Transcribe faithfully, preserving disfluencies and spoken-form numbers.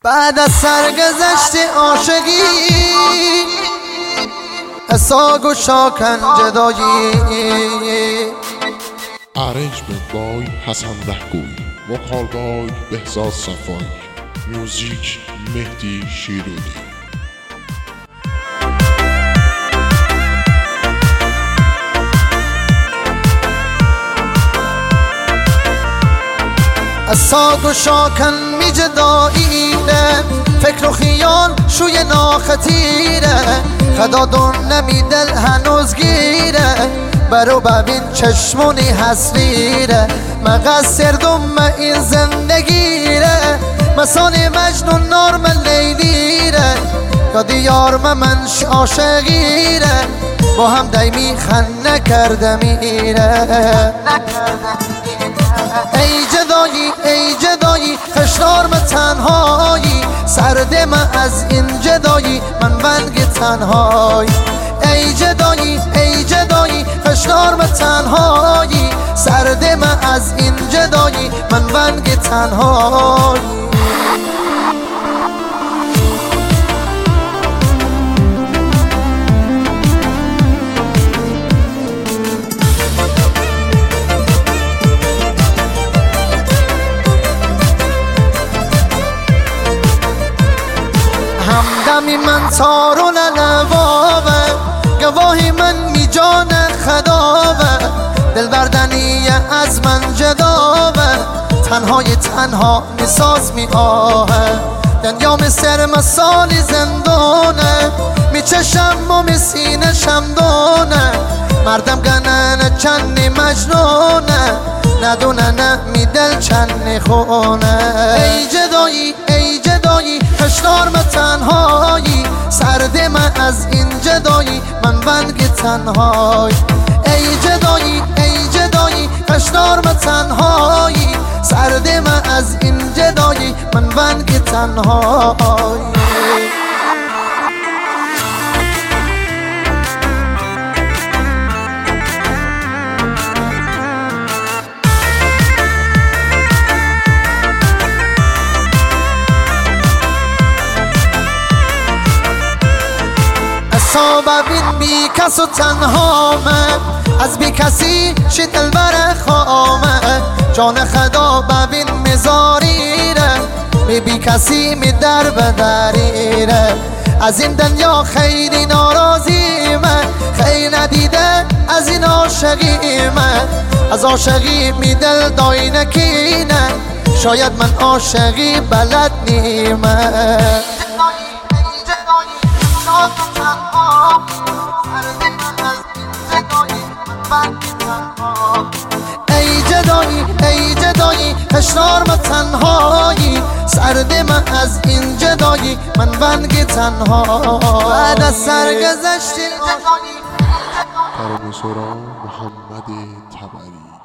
بعد از سرگذشت عاشقی اسا گشا کنجدایی. Arrangement by Hasan Dahgooy, Vocal by Behzad Safai, Music Mehdi Shirudi. اسا گشا کن می جداییره، فکر و خیال شوی ناختیره، خدا دون نمی دل هنوز گیره، برو ببین چشمونی حسریره، مقصر دوم این زندگیره، مسانی مجنون نارم لیلیره، کادی یارم منش عاشقیره، با هم دیمی خن نکرده میره. ای جدایی ای جدایی خشنارم تنهایی، سرد من از این جدایی من ونگ تنهایی. ای جدایی ای جدایی خشنارم تنهایی، سرد من از این جدایی من ونگ تنهایی. همدمی من تارون نواوه، گواهی من می جان خداوه، دل بردنی از من جداوه، تنهای تنها میساز می آهه، دنیا مثل مسالی زندونه، می چشم و می سینه شمدونه، مردم گنن چنی مجنونه، ندونه نه می دل چنی خونه. ای جدایی ای جدایی خشنارم تنهایی، سرد من از این جدایی من ونگ تنهایی. ای جدایی ای جدایی خشنارم تنهایی، سرد من از این جدایی من ونگ تنهایی. تا ببین بی کس و تنهامه، از بی کسی شی دلبر خامه، جان خدا ببین میذاریره، بی بی کسی می در بدریره، از این دنیا خیلی ناراضیمه، خیلی ندیده از این عاشقیمه، از عاشقی می دل دای نکینه، شاید من عاشقی بلد نیمه. ای جدایی ای جدایی خشنارم تنهایی، سرد من از این جدایی من ونگ تنها. بعد از سرگذشت ترانه سرا محمد تبری.